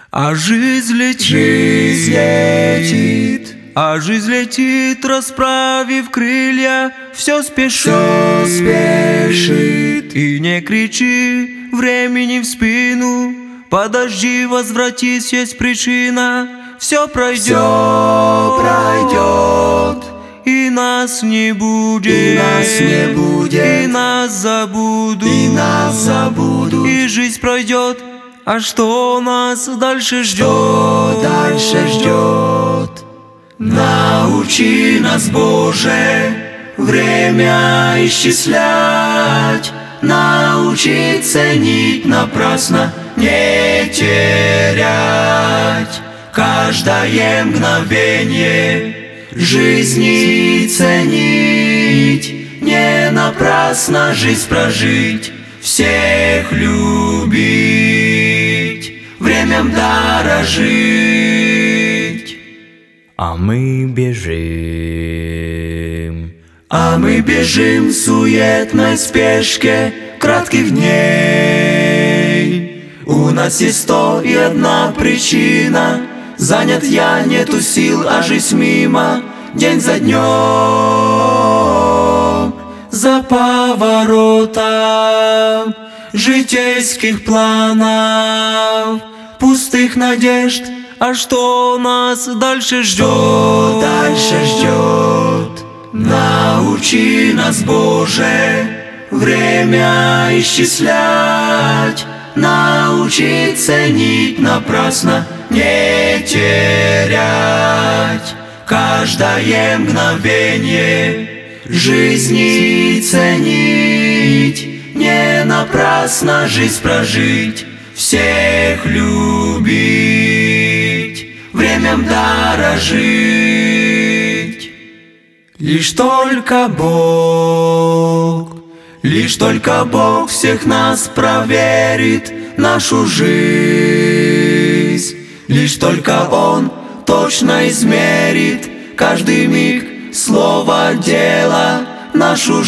А жизнь летит, а жизнь летит, расправив крылья, все спешит, И не кричи времени в спину, подожди, возвратись, есть причина. Все пройдет, и нас не будет, и нас забудут, и жизнь пройдет. А что нас дальше ждет? Научи нас, Боже, время исчислять, научи ценить напрасно, не терять каждое мгновение жизни ценить, не напрасно жизнь прожить, всех любить, временем дорожить. А мы бежим в суетной спешке кратких дней. У нас есть 101 причина, занят я, нету сил, а жизнь мимо, день за днем, за поворотом житейских планов, пустых надежд. А что нас дальше ждет? Научи нас, Боже, время исчислять, научи ценить напрасно, не терять каждое мгновение жизни ценить, не напрасно жизнь прожить, всех любить, временем дорожить. Лишь только Бог всех нас проверит, нашу жизнь. Лишь только Он точно измерит каждый миг, слово, дело, нашу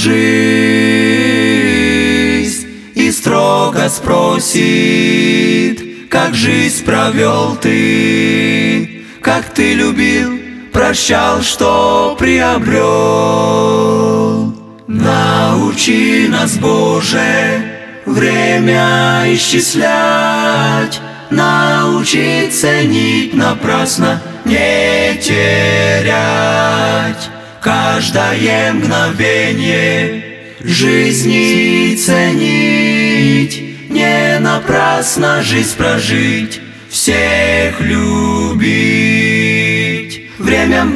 жизнь. И строго спросит, как жизнь провел ты, как ты любил, прощал, что приобрел. Научи нас, Боже, время исчислять, научи ценить напрасно, не терять каждое мгновение жизни ценить, не напрасно жизнь прожить, всех любить, временем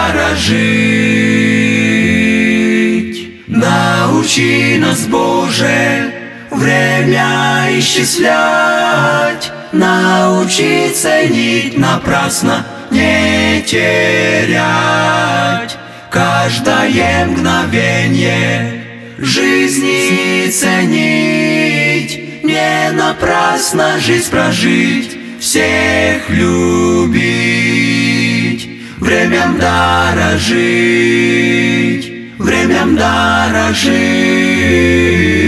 дорожить. Научи нас, Боже, время исчислять, научи ценить напрасно, не терять каждое мгновение жизни ценить, не напрасно жизнь прожить, всех любить, временем дорожить, временем дорожить.